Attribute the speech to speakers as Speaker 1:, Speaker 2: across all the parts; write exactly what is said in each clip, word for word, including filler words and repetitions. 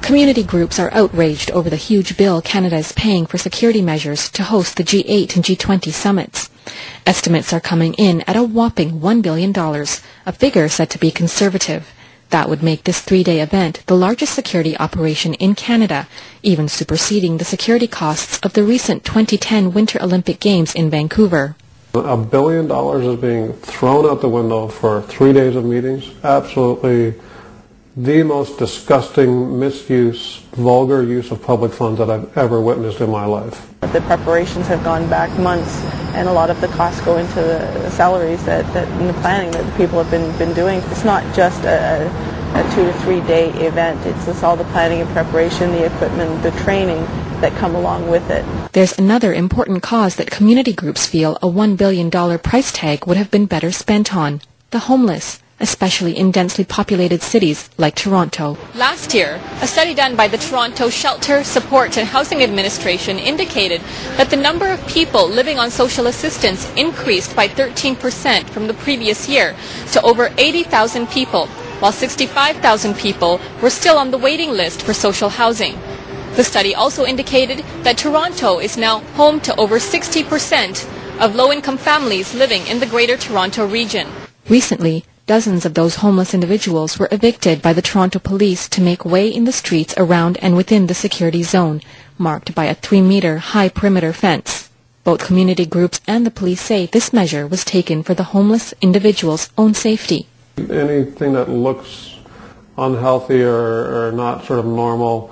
Speaker 1: Community groups are outraged over the huge bill Canada is paying for security measures to host the G eight and G twenty summits. Estimates are coming in at a whopping one billion dollars, a figure said to be conservative. That would make this three-day event the largest security operation in Canada, even superseding the security costs of the recent twenty ten Winter Olympic Games in Vancouver.
Speaker 2: A billion dollars is being thrown out the window for three days of meetings. Absolutely the most disgusting misuse, vulgar use of public funds that I've ever witnessed in my life.
Speaker 3: The preparations have gone back months, and a lot of the costs go into the, the salaries that, that and the planning that the people have been, been doing. It's not just a, a two to three day event. It's, it's all the planning and preparation, the equipment, the training that come along with it.
Speaker 1: There's another important cause that community groups feel a one billion dollars price tag would have been better spent on: the homeless, especially in densely populated cities like Toronto.
Speaker 4: Last year, a study done by the Toronto Shelter, Support and Housing Administration indicated that the number of people living on social assistance increased by thirteen percent from the previous year to over eighty thousand people, while sixty-five thousand people were still on the waiting list for social housing. The study also indicated that Toronto is now home to over sixty percent of low-income families living in the Greater Toronto region.
Speaker 1: Recently, dozens of those homeless individuals were evicted by the Toronto Police to make way in the streets around and within the security zone, marked by a three-meter high perimeter fence. Both community groups and the police say this measure was taken for the homeless individuals' own safety.
Speaker 2: Anything that looks unhealthy or, or not sort of normal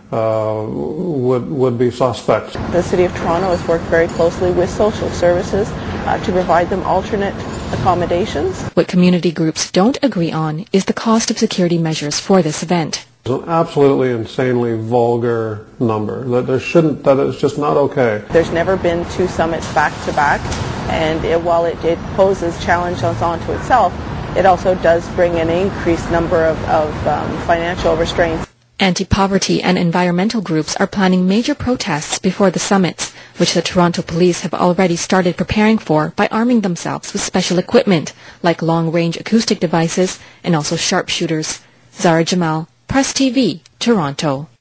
Speaker 2: uh, would, would be suspect.
Speaker 3: The City of Toronto has worked very closely with social services uh, to provide them alternate accommodations.
Speaker 1: What community groups don't agree on is the cost of security measures for this event.
Speaker 2: It's an absolutely insanely vulgar number. That there shouldn't, that it's just not okay.
Speaker 3: There's never been two summits back to back, and it, while it, it poses challenges onto itself, it also does bring an increased number of, of um, financial restraints.
Speaker 1: Anti-poverty and environmental groups are planning major protests before the summits, which the Toronto Police have already started preparing for by arming themselves with special equipment, like long-range acoustic devices and also sharpshooters. Zara Jamal, Press T V, Toronto.